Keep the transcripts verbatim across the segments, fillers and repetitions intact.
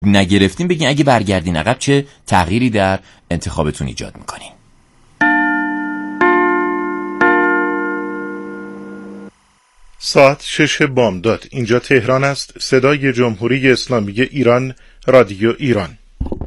نگرفتین بگین اگه برگردین عقب چه تغییری در انتخابتون ایجاد میکنین. ساعت شش بامداد. اینجا تهران است. صدای جمهوری اسلامی ایران، رادیو ایران.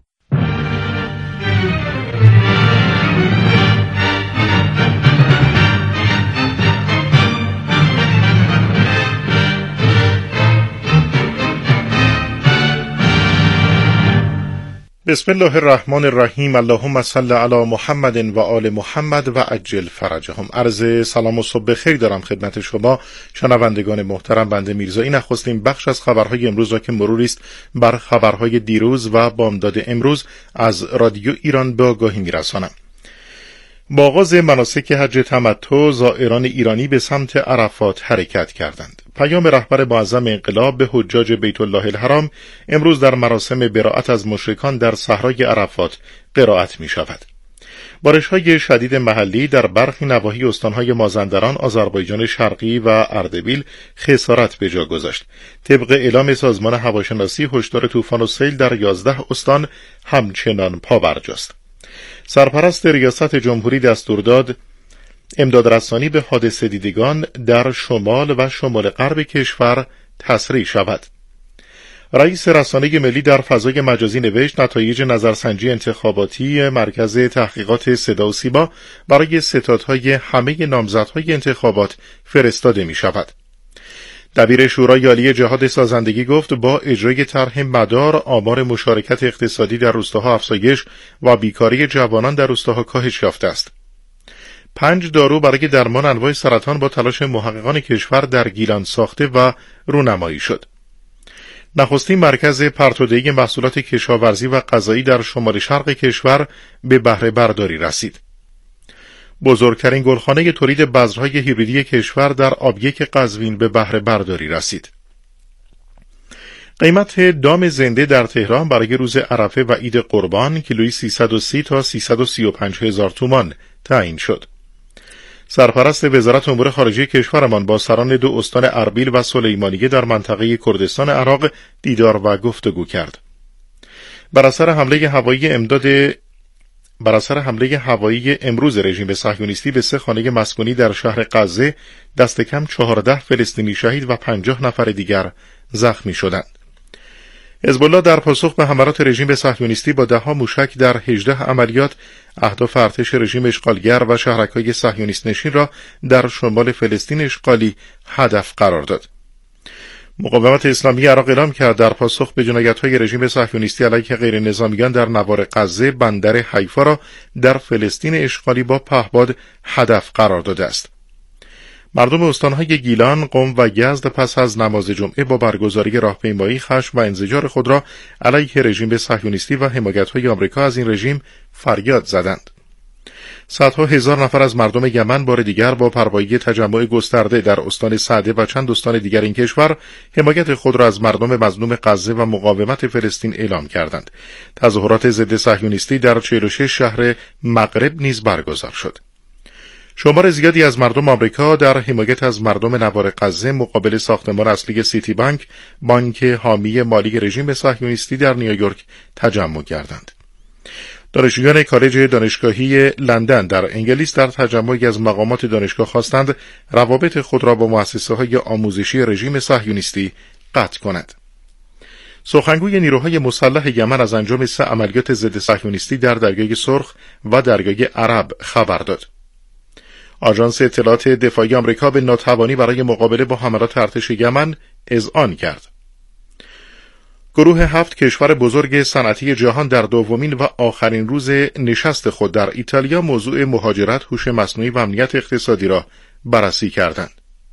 بسم الله الرحمن الرحیم. اللهم صل علی محمد و آل محمد و عجل فرجهم. عرض سلام و صبح خیر دارم خدمت شما شنوندگان محترم. بنده میرزایی نخستین بخش از خبرهای امروز را که مروری است بر خبرهای دیروز و بامداد امروز از رادیو ایران به آگاهی میرسانم. با آغاز مناسک حج تمتع زائران ایرانی به سمت عرفات حرکت کردند. پیام رهبر معظم انقلاب به حجاج بیت الله الحرام امروز در مراسم براءت از مشرکان در صحرای عرفات قرائت می شود. بارش‌های شدید محلی در برخی نواحی استان‌های مازندران، آذربایجان شرقی و اردبیل خسارت به جا گذاشت. طبق اعلام سازمان هواشناسی هشدار طوفان و سیل در یازده استان همچنان پابرجاست. سرپرست ریاست جمهوری دستور داد امدادرسانی به حادثه دیدگان در شمال و شمال غرب کشور تسریع شود. رئیس رسانه ملی در فضای مجازی نوشت نتایج نظرسنجی انتخاباتی مرکز تحقیقات صدا و سیما برای ستادهای همه نامزدهای انتخابات فرستاده می شود. دبیر شورای عالی جهاد سازندگی گفت با اجرای طرح مدار آمار مشارکت اقتصادی در روستاها افزایش و بیکاری جوانان در روستاها کاهش یافته است. پنج دارو برای درمان انواع سرطان با تلاش محققان کشور در گیلان ساخته و رونمایی شد. نخستین مرکز پرتودهی محصولات کشاورزی و غذایی در شمال شرق کشور به بهره برداری رسید. بزرگترین گلخانه تولید بذرهای هیبریدی کشور در آبیک قزوین به بهره برداری رسید. قیمت دام زنده در تهران برای روز عرفه و عید قربان کیلویی سیصد و سی تا سیصد و سی و پنج هزار تومان تعیین شد. سرپرست وزارت امور خارجه کشورمان با سران دو استان اربیل و سلیمانیه در منطقه کردستان عراق دیدار و گفتگو کرد. بر اثر حمله هوایی امداد بر اثر حمله هوایی امروز رژیم صهیونیستی به سه خانه مسکونی در شهر غزه دست کم چهارده فلسطینی شهید و پنجاه نفر دیگر زخمی شدند. حزب الله در پاسخ به حملات رژیم صهیونیستی با ده ها موشک در هجده عملیات اهداف ارتش رژیم اشغالگر و شهرک‌های صهیونیست نشین را در شمال فلسطین اشغالی هدف قرار داد. مقاومت اسلامی عراق اعلام کرد در پاسخ به جنایت‌های رژیم صهیونیستی علیه غیر نظامیان در نوار غزه بندر حیفا را در فلسطین اشغالی با پهپاد هدف قرار داده است. مردم استانهای گیلان، قم و یزد پس از نماز جمعه با برگزاری راهپیمایی خشم و انزجار خود را علیه رژیم صهیونیستی و حمایت‌های آمریکا از این رژیم فریاد زدند. صدها هزار نفر از مردم یمن بار دیگر با پروایی تجمع گسترده در استان سعده و چند استان دیگر این کشور حمایت خود را از مردم مظلوم غزه و مقاومت فلسطین اعلام کردند. تظاهرات ضد صهیونیستی در چهل و شش شهر مغرب نیز برگزار شد. شمار زیادی از مردم آمریکا در حمایت از مردم نوار غزه مقابل ساختمان اصلی سیتی بانک، بانک حامی مالی رژیم صهیونیستی در نیویورک تجمع کردند. دانشجویان کالج دانشگاهی لندن در انگلیس در تجمعی از مقامات دانشگاه خواستند روابط خود را با مؤسسه‌های آموزشی رژیم صهیونیستی قطع کند. سخنگوی نیروهای مسلح یمن از انجام سه عملیات ضد صهیونیستی در دریای سرخ و دریای عرب خبر داد. آژانس اطلاعات دفاعی آمریکا به ناتوانی برای مقابله با حملات ارتش یمن اذعان کرد. گروه هفت کشور بزرگ صنعتی جهان در دومین و آخرین روز نشست خود در ایتالیا موضوع مهاجرت، هوش مصنوعی و امنیت اقتصادی را بررسی کردند.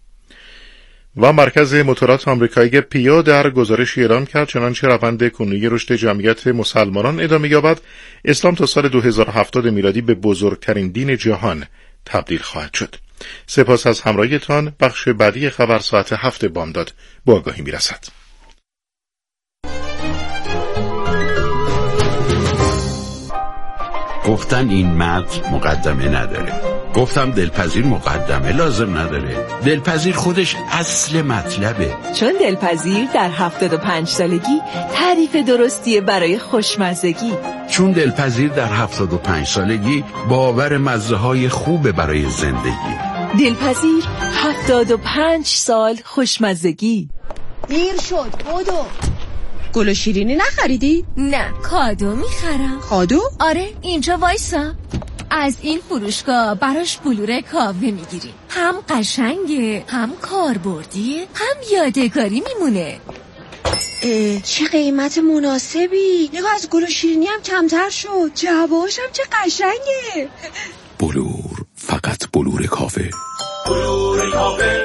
و مرکز مطالعات آمریکایی پیا در گزارشی اعلام کرد چنانچه روند کنونی رشد جمعیت مسلمانان ادامه یابد، اسلام تا سال دو هزار و هفتاد میلادی به بزرگترین دین جهان تبدیل خواهد شد. سپاس از همراهیتان. بخش بعدی خبر ساعت هفت بامداد با آگاهی میرسد. گفتن این متن مقدمه نداره. گفتم دلپذیر مقدمه لازم نداره. دلپذیر خودش اصل مطلبه. چون دلپذیر در هفتاد و پنج سالگی تعریف درستیه برای خوشمزگی. چون دلپذیر در هفتاد و پنج سالگی باور مزه های خوبه برای زندگی. دلپذیر هفتاد و پنج سال خوشمزگی. دیر شد بودو. گل و شیرینی نخریدی؟ نه، کادو میخرم. کادو؟ آره، اینجا وایسا. از این فروشگاه براش بلور کاوه میگیریم. هم قشنگه، هم کاربردیه، هم یادگاری میمونه. اه، چه قیمت مناسبی. نگاه از گل و شیرینی هم کمتر شد. جوابش هم چه قشنگه. بلور، فقط بلور کاوه. بلور کاوه.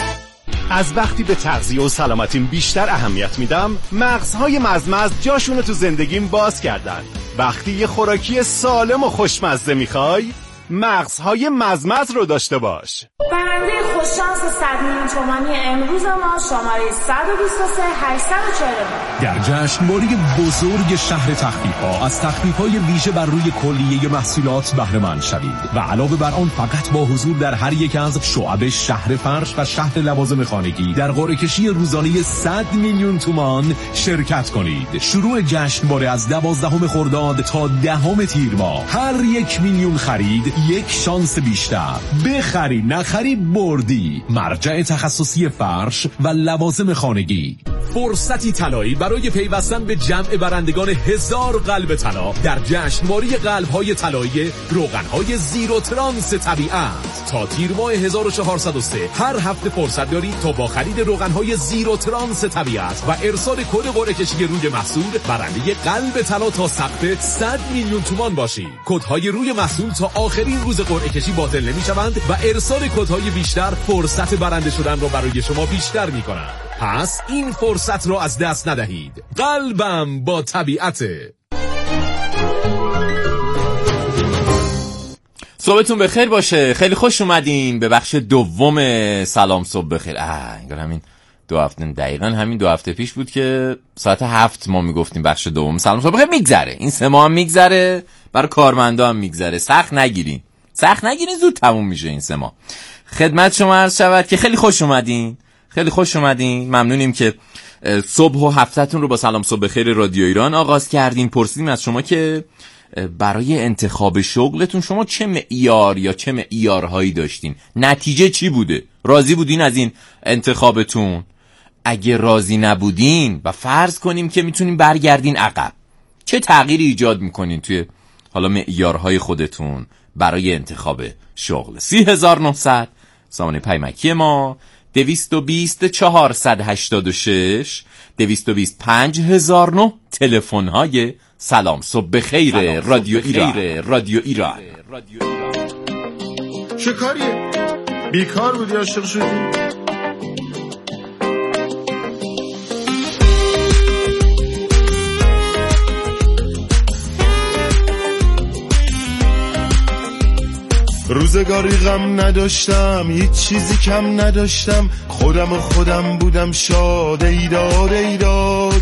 از وقتی به تغذیه و سلامتیم بیشتر اهمیت میدم، مغزهای مزمز جاشونو تو زندگیم باز کردن. وقتی یه خوراکی سالم و خوشمزه میخوای، مغزهای مزمز رو داشته باش. برنده خوششانس صد میلیون تومانی امروز ما شماره صد و بیست و سه هشتصد و چهل و نه. در جشنواره بزرگ شهر تخفیف‌ها از تخفیف‌های ویژه بر روی کلیه محصولات بهره مند شوید و علاوه بر آن فقط با حضور در هر یک از شعب شهر فرش و شهر لوازم خانگی در قرعه کشی روزانه صد میلیون تومان شرکت کنید. شروع جشنواره از دوازدهم خرداد تا دهم تیر ماه. هر یک میلیون خرید یک شانس بیشتر. بخری نخری بردی. مرجع تخصصی فرش و لوازم خانگی. فرصتی طلایی برای پیوستن به جمع برندگان هزار قلب طلا در جشنواره قلب‌های طلایی روغن‌های زیرو ترانس طبیعت. تا تیر ماه هزار و چهارصد و سه هر هفته فرصت دارید تا با خرید روغن‌های زیرو ترانس طبیعت و ارسال کد قرعه کشی روی محصول برنده قلب طلا تا سقف صد میلیون تومان باشید. کدهای روی محصول تا آخرین روز قرعه کشی باطل نمی‌شوند و ارسال کدهای بیشتر فرصت برنده شدن را برای شما بیشتر می‌کنند. پس این فرصت رو از دست ندهید. قلبم با طبیعته. صبحتون بخیر باشه. خیلی خوش اومدین به بخش دوم سلام صبح بخیر. اه انگار همین دو هفته دقیقاً همین دو هفته پیش بود که ساعت هفت ما میگفتیم بخش دوم سلام صبح بخیر. میگذره این سه ماه هم میگذره، برای کارمندا هم میگذره. سخت نگیرین سخت نگیرین زود تموم میشه این سه ماه. خدمت شما عرض شود که خیلی خوش اومدین. خیلی خوش اومدین. ممنونیم که صبح و هفته‌تون رو با سلام صبح بخیر رادیو ایران آغاز کردین. پرسیدیم از شما که برای انتخاب شغلتون شما چه معیار یا چه معیارهایی داشتین؟ نتیجه چی بوده؟ راضی بودین از این انتخابتون؟ اگه راضی نبودین و فرض کنیم که میتونین برگردین عقب، چه تغییری ایجاد میکنین توی حالا معیارهای خودتون برای انتخاب شغل؟ سی هزار و نهصد سامانه پیمکی ما، دویست و بیست چهارصد و هشتاد و شش، دویست و بیست پنج هزار و نه، تلفن های سلام صبح بخیر رادیو ایران. رادیو ایران. چه کاریه؟ بیکار بودی عاشق شدی؟ روزگاری غم نداشتم، هیچ چیزی کم نداشتم، خودم و خودم بودم شاد. ایداد ایداد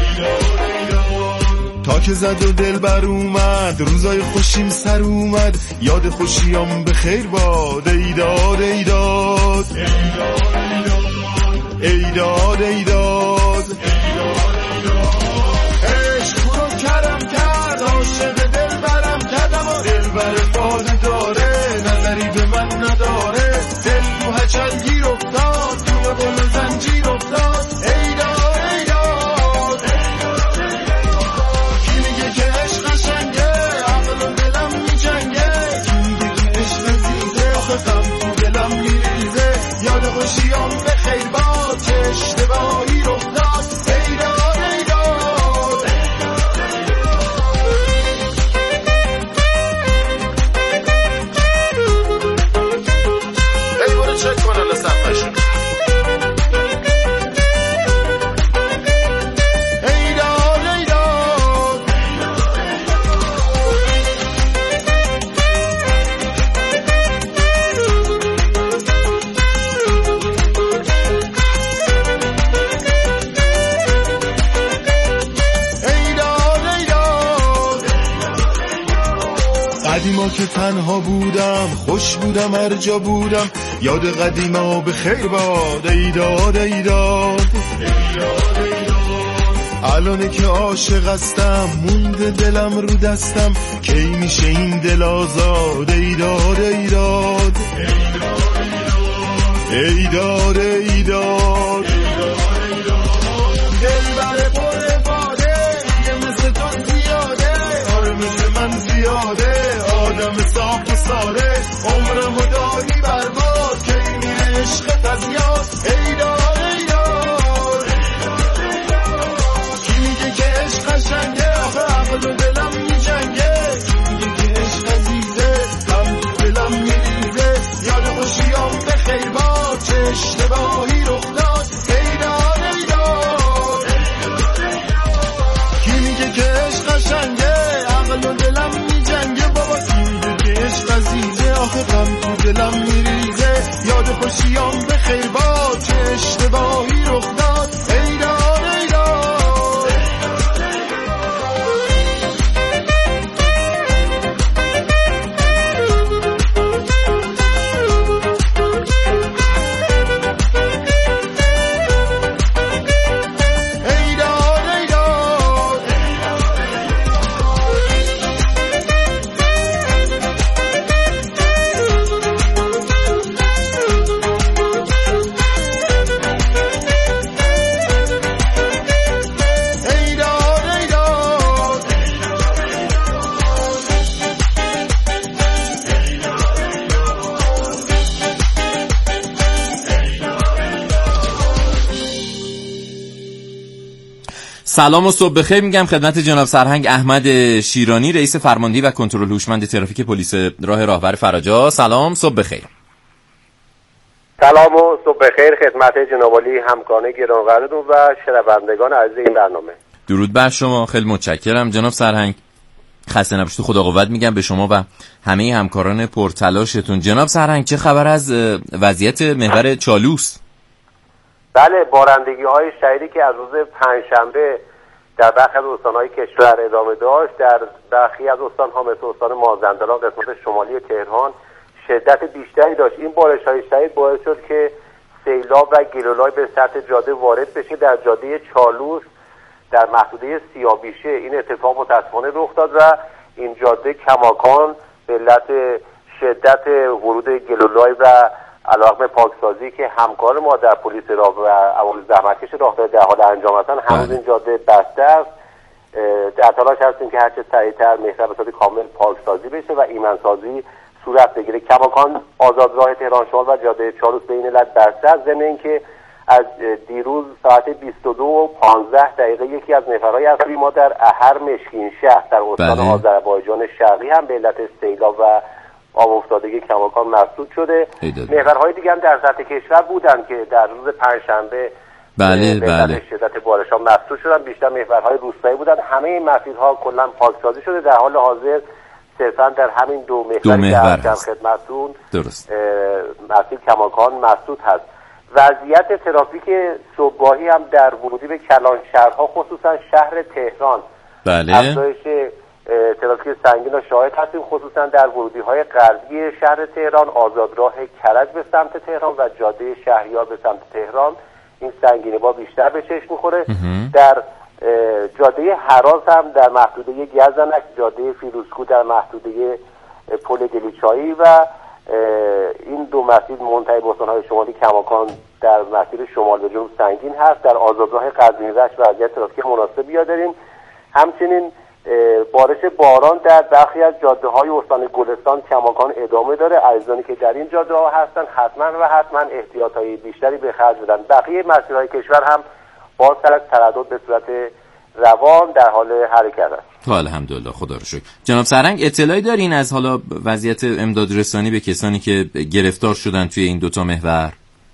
تا که زد و دل بر اومد، روزای خوشیم سر اومد، یاد خوشیام به خیر باد. ایداد ایداد ایداد ایداد عشق رو کردم کرد، عاشق دل برم کردم و دل بر فاده داره، نظری به من نداره، دل تو هچل گیر افتاد، تو گل و زنجیر افتاد. ایداد ایداد کی میگه که عشق قشنگه، عقل و دلم میجنگه، کی میگه که عشق عزیزه، آخه غم تو دلم میریزه، یاد خوشیام به خیر باد که اشتباهی رفتاد. قدیما که تنها بودم خوش بودم هر جا بودم یاد قدیما به خیر باد ای داد ای داد الانه که عاشق هستم مونده دلم رو دستم کی میشه این دل آزاد ای داد ای داد ای داد ای داد دل بره پر باده یه مثل تو زیاده آره مثل من زیاده آدم صاف و ساده عمرمو داری برباد کی میره عشقت از یاد ای داد ای داد کی میگه که عشق قشنگه آخه عقل و دلم میجنگه کی میگه که عشق عزیزه غم تو دلم میریزه یاد خوشیام به خیر باد چه اشتباهی رخ داد ای داد ای داد کی میگه که عشق قشنگه عقل و دلم میجنگه بابا کی میگه که عشق عزیزه آخه غم تو دلم میریزه یاد خوشیام به خیر باد چه اشتباهی رخ داد ای داد ای داد سلام و صبح بخیر میگم خدمت جناب سرهنگ احمد شیرانی رئیس فرماندهی و کنترل هوشمند ترافیک پلیس راه راهور فرجا. سلام صبح بخیر. سلام و صبح بخیر خدمت جناب عالی همکاران گرامی‌قدرتون و شنوندگان عزیز این برنامه. درود بر شما، خیلی متشکرم جناب سرهنگ. خسته نباشید، خدا قوت میگم به شما و همه همکاران پرتلاشتون. جناب سرهنگ چه خبر از وضعیت محور چالوس؟ بله، بارندگی‌های شدیدی که از روز پنجشنبه در برخی از استان‌های کشور ادامه داشت، در برخی از استان‌ها مثل استان مازندران قسمت شمالی تهران شدت بیشتری داشت. این بارش‌های شدید باعث شد که سیلاب و گلولای به سطح جاده وارد بشه. در جاده چالوس در محدوده سیابیشه این اتفاق متأسفانه رخ داد و این جاده کماکان به علت شدت ورود گلولای و علاوه پاکسازی که همکار ما در پلیس راه و عوامل زحمتکش راهدار در حال انجام هستن هنوز این جاده بسته است. در تلاش هستیم که هرچه سریعتر محور به صورت کامل پاکسازی بشه و ایمنسازی صورت بگیره. کماکان آزاد راه تهران شمال و جاده چالوس به این علت بسته است. ضمن اینکه از دیروز ساعت بیست و دو و پانزده دقیقه یکی از محورهای اصلی ما در احر مشکین شهر در استان آذربایجان شرقی هم به علت سیلاب و آب افتادگی کماکان مسدود شده. محورهای دیگه هم در سطح کشور بودن که در روز پنجشنبه بله بله شدت بارش‌ها مسدود شدن. بیشتر محورهای روستایی بودن. همه این مسیرها کلا پاکسازی شده. در حال حاضر صرفا در همین دو محوری که خدمتتون درست مسیر کماکان مسدود هست. وضعیت ترافیک صبحگاهی هم در ورودی به کلان شهرها خصوصا شهر تهران بله افزایش ترافیک سنگین را شاهد هستیم، خصوصا در ورودی‌های غربی شهر تهران، آزادراه کرج به سمت تهران و جاده شهریار به سمت تهران این سنگینی با بیشتر به چشم می‌خوره. در جاده هراز هم در محدوده گزنک، جاده فیروزکو در محدوده پل دلیچایی و این دو مسیر منتهی به استان‌های شمالی کماکان در مسیر شمال به جنوب سنگین هست. در آزادراه قزوین رشت وضعیت ترافیک مناسبی داریم. همچنین بارش باران در برخی از جاده‌های استان گلستان کماکان ادامه داره. عزیزانی که در این جاده‌ها هستن حتما و حتما احتیاطهای بیشتری به خرج بدن. بقیه مسیرهای کشور هم باز تر از تردد به صورت روان در حال حرکت است. الحمدلله، خدا رو شکر. جناب سرهنگ اطلاعی دارین از حالا وضعیت امداد رسانی به کسانی که گرفتار شدن توی این دوتا محور؟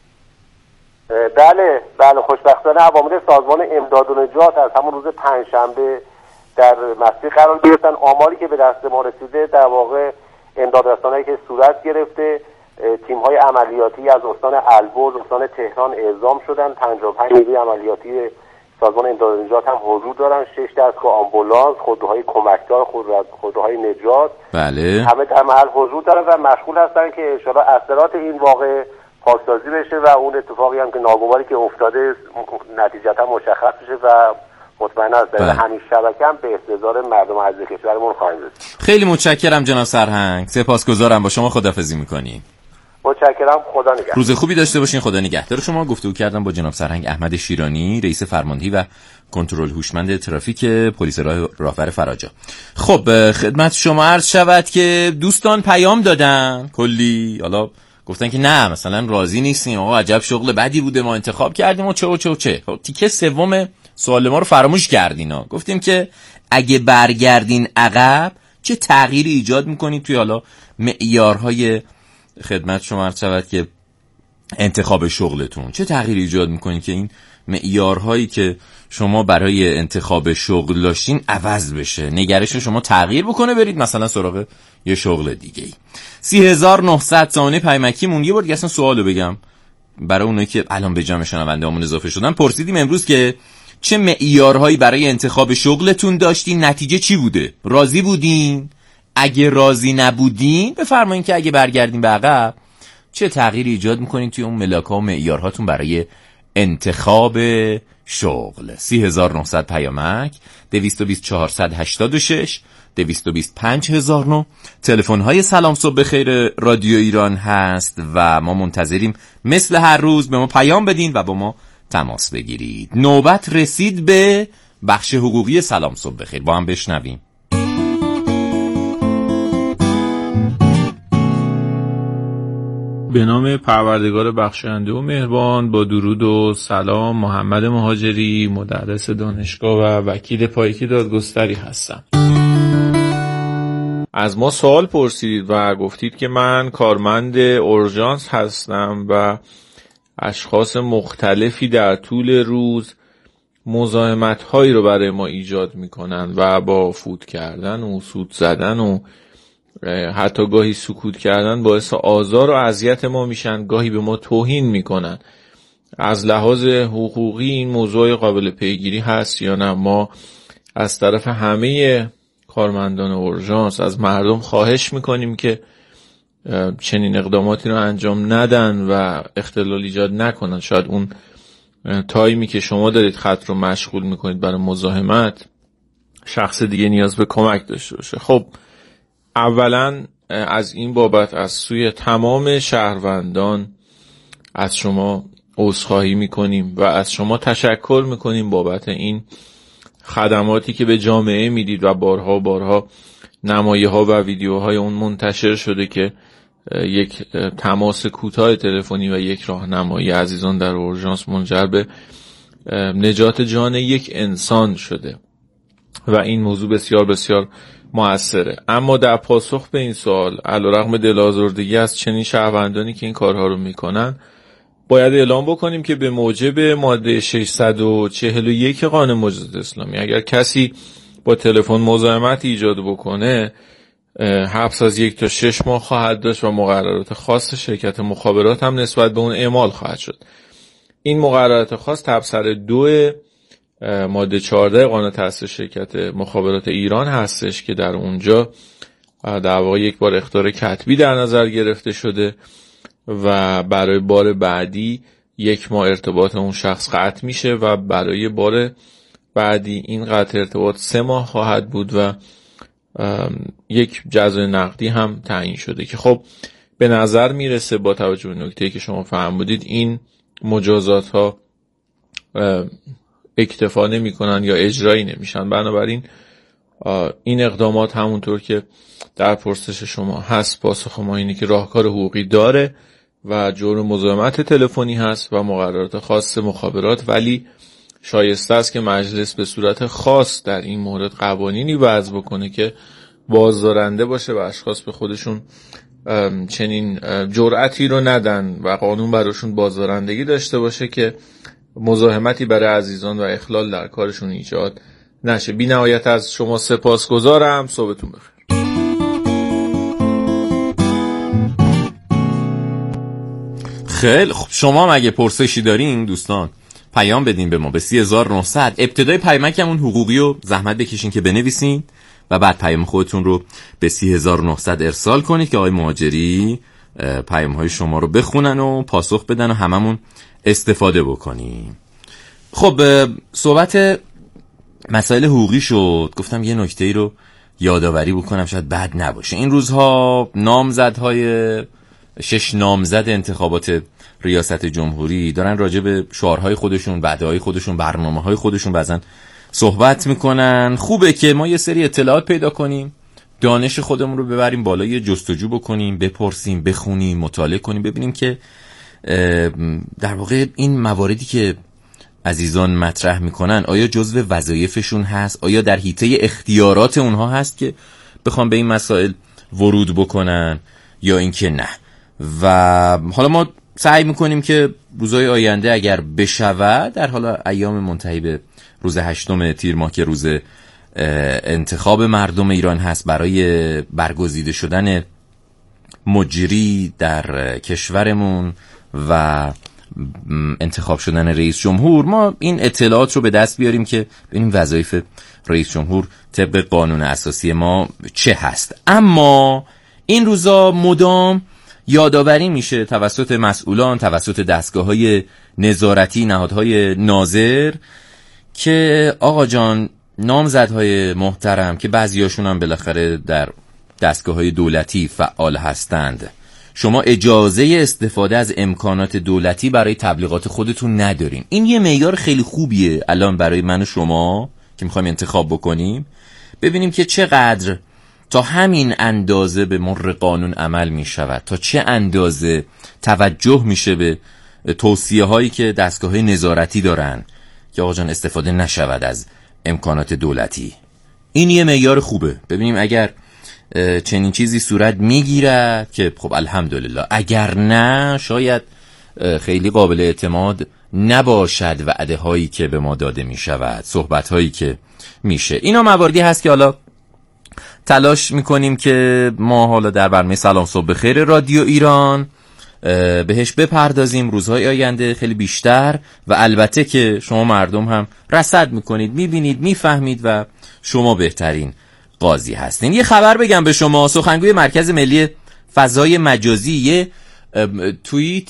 بله بله خوشبختانه عوامل سازمان امداد و نجات از همون روز پنجشنبه در مسیر قرار گرفتن. آماری که به دست ما رسیده در واقع امداد رسانایی که صورت گرفته، تیم‌های عملیاتی از استان البرز، استان تهران اعزام شدن. پنجاه و پنج نیروی عملیاتی سازمان امداد نجات هم حضور دارن، شش دستگاه آمبولانس، خودروهای کمکدار، خودروهای نجات، بله، همه در محل حضور دارن و مشغول هستن که ان شاءالله اثرات این واقعه پاکسازی بشه و اون اتفاقی هم که ناگواری که افتاده نتیجتا مشخص بشه و مطمئن است در همین شبکه هم به استحضار مردم عزیز کشورمون خواهیم رسید. خیلی متشکرم جناب سرهنگ، سپاسگزارم، با شما خداحافظی می‌کنیم. متشکرم، خدا نگهدار. روز خوبی داشته باشین، خدا نگهدار شما. گفتگو کردم با جناب سرهنگ احمد شیرانی، رئیس فرماندهی و کنترل هوشمند ترافیک پلیس راه راهور فراجا. خب خدمت شما عرض شود که دوستان پیام دادن کلی، حالا گفتن که نه مثلا راضی نیستیم، آقا عجب شغل بدی بوده ما انتخاب کردیم و چه و چه و چه. خب تیکه سوم سوال ما رو فراموش کردین ها. گفتیم که اگه برگردین عقب چه تغییری ایجاد میکنید توی حالا معیارهای خدمت شما عرض شود که انتخاب شغلتون، چه تغییری ایجاد میکنید که این معیارهایی که شما برای انتخاب شغل داشتین عوض بشه، نگرش شما تغییر بکنه، برید مثلا سراغ یه شغل دیگه ای. سی هزار و نهصد ثانیه پیمکیمون. یه بار دیگه اصلا سوالو بگم برای اونایی که الان به جمع شنونده همون اضافه شدن. پرسیدیم امروز که چه معیارهایی برای انتخاب شغلتون داشتین، نتیجه چی بوده؟ راضی بودین؟ اگه راضی نبودین بفرمایید که اگه برگردین به عقب چه تغییری ایجاد میکنین توی اون ملاک‌ها و معیارهاتون برای انتخاب شغل. سی هزار و نهصد پیامک، دویست و بیست چهارصد هشتاد و شش، دویست و بیست پنج هزار و نه. تلفن‌های سلام صبح بخیر رادیو ایران هست و ما منتظریم مثل هر روز به ما پیام بدین و با ما تماس بگیرید. نوبت رسید به بخش حقوقی سلام صبح بخیر، با هم بشنویم. به نام پروردگار بخشنده و مهربان، با درود و سلام، محمد مهاجری، مدرس دانشگاه و وکیل پایکی دادگستری هستم. از ما سوال پرسیدید و گفتید که من کارمند اورژانس هستم و اشخاص مختلفی در طول روز مزاحمت هایی رو برای ما ایجاد میکنن و با فوت کردن و سود زدن و حتی گاهی سکوت کردن باعث آزار و اذیت ما میشن، گاهی به ما توهین میکنن. از لحاظ حقوقی این موضوع قابل پیگیری هست یا نه؟ ما از طرف همه کارمندان اورژانس از مردم خواهش میکنیم که چنین اقداماتی رو انجام ندن و اختلال ایجاد نکنن. شاید اون تایمی که شما دارید خط رو مشغول میکنید برای مزاحمت، شخص دیگه نیاز به کمک داشته باشه. خب اولا از این بابت از سوی تمام شهروندان از شما عذرخواهی میکنیم و از شما تشکر میکنیم بابت این خدماتی که به جامعه میدید و بارها بارها نمایه ها و ویدیوهای اون منتشر شده که یک تماس کوتاه تلفنی و یک راهنمایی عزیزان در اورژانس منجر به نجات جان یک انسان شده و این موضوع بسیار بسیار مؤثره. اما در پاسخ به این سوال، علیرغم دل‌آزردگی از چنین شهروندانی که این کارها رو میکنن، باید اعلام بکنیم که به موجب ماده ششصد و چهل و یک قانون مجازات اسلامی اگر کسی با تلفن مزاحمت ایجاد بکنه حبس از یک تا شش ماه خواهد داشت و مقررات خاص شرکت مخابرات هم نسبت به اون اعمال خواهد شد. این مقررات خاص تبصره دو ماده چهارده قانون تأسیس شرکت مخابرات ایران هستش که در اونجا در واقع یک بار اخطار کتبی در نظر گرفته شده و برای بار بعدی یک ماه ارتباط اون شخص قطع میشه و برای بار بعدی این قطع ارتباط سه ماه خواهد بود و یک جزای نقدی هم تعیین شده که خب به نظر میرسه با توجه به نکته‌ای که شما فهمیدید این مجازات ها اکتفا نمی کنن یا اجرایی نمیشن. بنابراین این اقدامات همونطور که در پرسش شما هست، پاسخ ما اینه که راهکار حقوقی داره و جرم مزاحمت تلفنی هست و مقررات خاص مخابرات، ولی شایسته است که مجلس به صورت خاص در این مورد قوانینی وضع بکنه که بازدارنده باشه و اشخاص به خودشون چنین جرأتی رو ندن و قانون براشون بازدارندگی داشته باشه که مزاحمتی برای عزیزان و اخلال در کارشون ایجاد نشه. بی نهایت از شما سپاسگزارم. صبحتون بخیر. خیلی خب، شما مگه پرسشی دارین دوستان پیام بدین به ما به سی هزار و نهصد. ابتدای پیامکمون حقوقی رو زحمت بکشین که بنویسین و بعد پیام خودتون رو به سی هزار و نهصد ارسال کنید که آقای مهاجری پیام های شما رو بخونن و پاسخ بدن و هممون استفاده بکنیم. خب صحبت مسائل حقوقی شد، گفتم یه نکته ای رو یادآوری بکنم شاید بد نباشه. این روزها نامزدهای شش نامزد انتخابات ریاست جمهوری دارن راجع به شعارهای خودشون، وعده‌های خودشون، برنامه‌های خودشون بعضن صحبت میکنن. خوبه که ما یه سری اطلاعات پیدا کنیم، دانش خودمون رو ببریم بالا، یه جستجو بکنیم، بپرسیم، بخونیم، مطالعه کنیم، ببینیم که در واقع این مواردی که عزیزان مطرح میکنن آیا جزو وظایفشون هست، آیا در حیطه اختیارات اونها هست که بخوام به این مسائل ورود بکنن یا اینکه نه. و حالا ما سعی میکنیم که روزهای آینده اگر بشود، در حالا ایام منتهی به روز هشتم تیر ماه که روز انتخاب مردم ایران هست برای برگزیده شدن مجری در کشورمون و انتخاب شدن رئیس جمهور، ما این اطلاعات رو به دست بیاریم که ببینیم وظایف رئیس جمهور طبق قانون اساسی ما چه هست. اما این روزا مدام یادآوری میشه توسط مسئولان، توسط دستگاه‌های نظارتی، نهادهای ناظر که آقا جان نامزدهای محترم که بعضیاشون هم بالاخره در دستگاه‌های دولتی فعال هستند، شما اجازه استفاده از امکانات دولتی برای تبلیغات خودتون ندارین. این یه معیار خیلی خوبیه الان برای من و شما که میخوایم انتخاب بکنیم، ببینیم که چقدر تا همین اندازه به مر قانون عمل میشود، تا چه اندازه توجه میشه به توصیه هایی که دستگاه های نظارتی دارن که آقا جان استفاده نشود از امکانات دولتی. این یه معیار خوبه. ببینیم اگر چنین چیزی صورت میگیرد که خب الحمدلله، اگر نه شاید خیلی قابل اعتماد نباشد وعده هایی که به ما داده میشود، صحبت هایی که میشه. اینا مواردی هست که حالا تلاش میکنیم که ما حالا در برنامه سلام صبح بخیر رادیو ایران بهش بپردازیم روزهای آینده خیلی بیشتر، و البته که شما مردم هم رصد میکنید، میبینید، میفهمید و شما بهترین قاضی هستین. یه خبر بگم به شما، سخنگوی مرکز ملی فضای مجازی یه توییت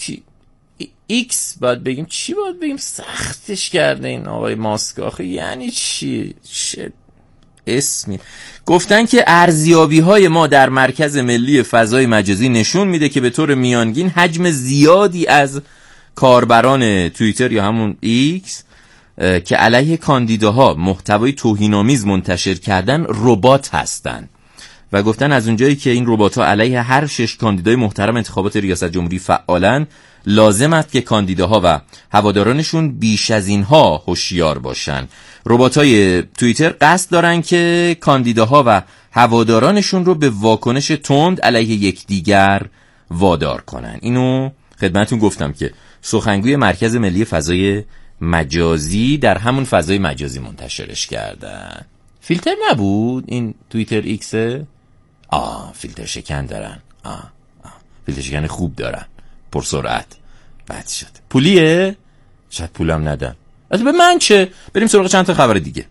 ایکس باید بگیم، چی باید بگیم، سختش کرده این آقای ماسک. آخه یعنی چی؟ چه اسمی؟ گفتن که ارزیابی های ما در مرکز ملی فضای مجازی نشون میده که به طور میانگین حجم زیادی از کاربران توییتر یا همون ایکس که علیه کاندیداها محتوای توهین‌آمیز منتشر کردن ربات هستن، و گفتن از اونجایی که این ربات‌ها علیه هر شش کاندیدای محترم انتخابات ریاست جمهوری فعالن، لازم است که کاندیداها و هوادارانشون بیش از اینها هوشیار باشن. ربات‌های توییتر قصد دارن که کاندیداها و هوادارانشون رو به واکنش تند علیه یکدیگر وادار کنن. اینو خدمتتون گفتم که سخنگوی مرکز ملی فضای مجازی در همون فضای مجازی منتشرش کردن. فیلتر نبود این توییتر ایکسه؟ آه فیلتر شکن دارن. آه, آه. فیلتر شکن خوب دارن، پرسرعت. بد شد. پولیه؟ شاید پولم ندن. از به من چه؟ بریم سراغ چند تا خبر دیگه.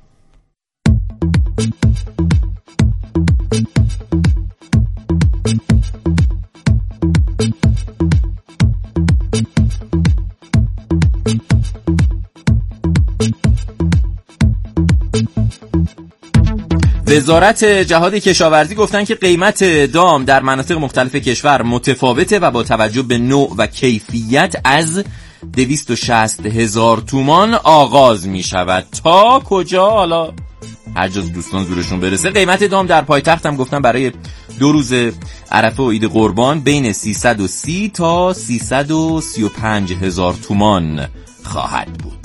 وزارت جهاد کشاورزی گفتن که قیمت دام در مناطق مختلف کشور متفاوته و با توجه به نوع و کیفیت از دویست و شصت هزار تومان آغاز می شود. تا کجا؟ حالا هر جز دوستان زورشون برسه. قیمت دام در پایتخت هم گفتن برای دو روز عرفه و عید قربان بین سیصد و سی تا سیصد و سی و پنج هزار تومان خواهد بود.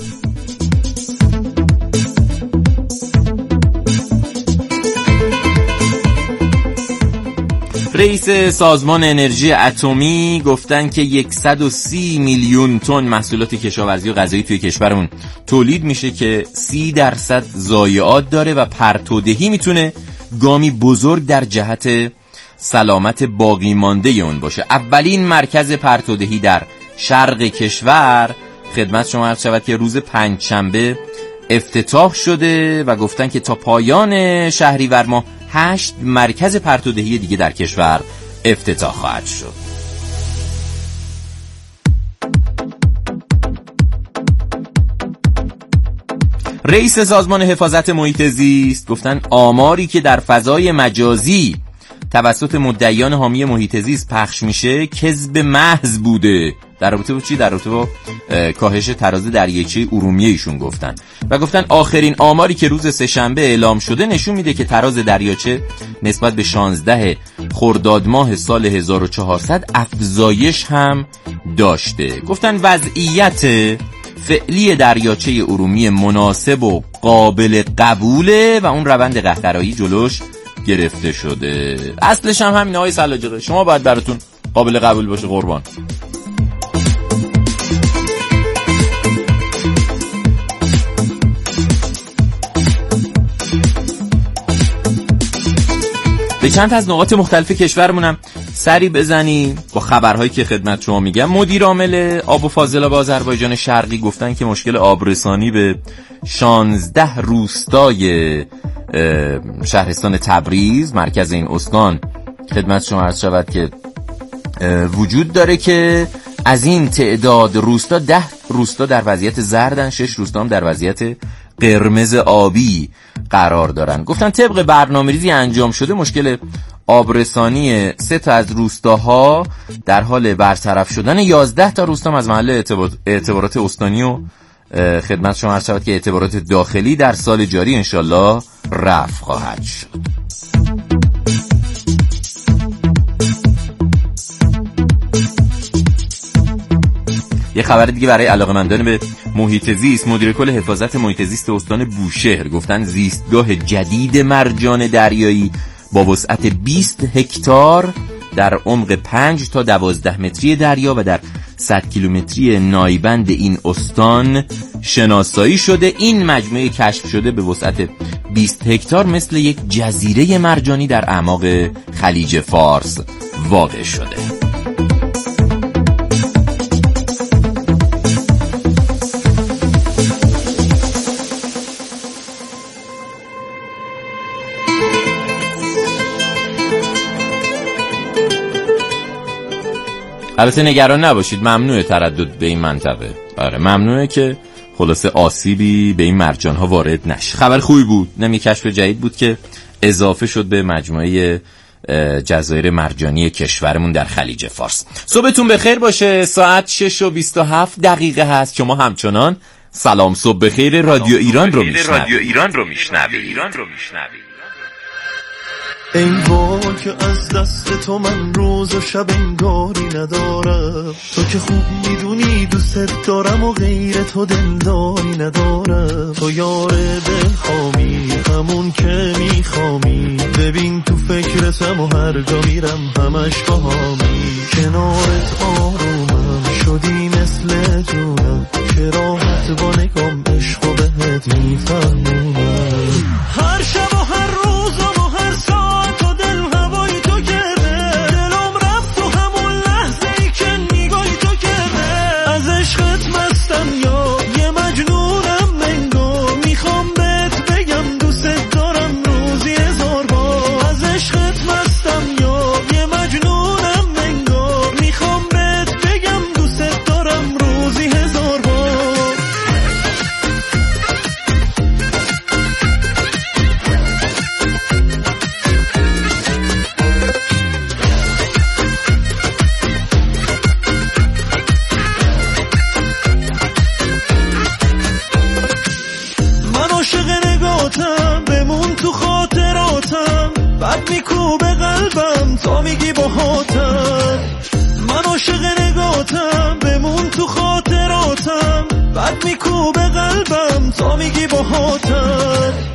رئیس سازمان انرژی اتمی گفتن که صد و سی میلیون تن محصولات کشاورزی و غذایی توی کشورمون تولید میشه که سی درصد ضایعات داره و پرتودهی میتونه گامی بزرگ در جهت سلامت باقی مانده اون باشه. اولین مرکز پرتودهی در شرق کشور خدمت شما عرض شود که روز پنجشنبه افتتاح شده و گفتن که تا پایان شهریور ماه هشت مرکز پرتودهی دیگه در کشور افتتاح خواهد شد. رئیس سازمان حفاظت محیط زیست گفتن آماری که در فضای مجازی توسط مدعیان حامی محیط زیست پخش میشه کذب محض بوده. در رابطه با چی؟ در رابطه با کاهش تراز دریاچه ارومیه ایشون گفتن و گفتن آخرین آماری که روز سه‌شنبه اعلام شده نشون میده که تراز دریاچه نسبت به شانزده خرداد ماه سال هزار و چهارصد افزایش هم داشته. گفتن وضعیت فعلی دریاچه ارومیه مناسب و قابل قبوله و اون روند قحطرایی جلوش گرفته شده. اصلش هم همین آقای سلاجقی، شما باید براتون قابل قبول باشه قربان. به چند از نقاط مختلف کشورمونم سری بزنیم با خبرهایی که خدمت شما میگم. مدیر عامل آب و فاضلاب آذربایجان شرقی گفتن که مشکل آبرسانی به شانزده روستای شهرستان تبریز مرکز این استان خدمت شما عرض شود که وجود داره که از این تعداد روستا ده روستا در وضعیت زردن، شش روستا هم در وضعیت قرمز آبی قرار دارن. گفتن طبق برنامه‌ریزی انجام شده مشکل آبرسانی سه تا از روستاها در حال برطرف شدن. یازده تا روستا از محل اعتبارات استانی و خدمت شما عرض شود که اعتبارات داخلی در سال جاری انشالله رفع خواهد شد. یه خبر دیگه برای علاقه‌مندان به محیط زیست. مدیر کل حفاظت محیط زیست استان بوشهر گفتن زیستگاه جدید مرجان دریایی با وسعت بیست هکتار در عمق پنج تا دوازده متری دریا و در صد کیلومتری نایبند این استان شناسایی شده. این مجموعه کشف شده به وسعت بیست هکتار مثل یک جزیره مرجانی در اعماق خلیج فارس واقع شده. البته نگران نباشید، ممنوعه تردد به این منطقه. آره ممنوعه که خلاصه آسیبی به این مرجان ها وارد نشه. خبر خوبی بود، نمی کشف جدید بود که اضافه شد به مجموعه جزایر مرجانی کشورمون در خلیج فارس. صبحتون بخیر باشه. ساعت شش و بیست و هفت دقیقه هست. شما همچنان سلام صبح بخیر رادیو ایران رو میشنوید. رادیو ایران رو میشنوید. ایران رو میشنوید. ای وای که از دست تو من روز و شب انگاری ندارم، تو که خوب میدونی دوست دارم و غیر تو دلداری ندارم. تو یار دلخوامی همون که میخوامی، ببین تو فکرتم و هر جا میرم همش باهامی. کنارت آرومم شدی مثل جونم، که راحت با نگام عشق و بهت میفهمونم. هر شب و هر روزم و هر ساعت و دل هوای تو کرده، دلم رفت تو همون لحظه ای که نگاهی تو کرده. از عشقت مستم یا یه مجنونم منگو، میخوام بهت بگم دوست دارم روزی هزار بار. از عشقت مستم یا یه مجنونم منگو، میخوام بهت بگم دوست دارم روزی هزار بار. بمون تو خاطراتم، بعد میکوبه قلبم تا میگی باهاتم. من عاشق نگاتم، بمون تو خاطراتم، بعد میکوبه قلبم تا میگی باهاتم.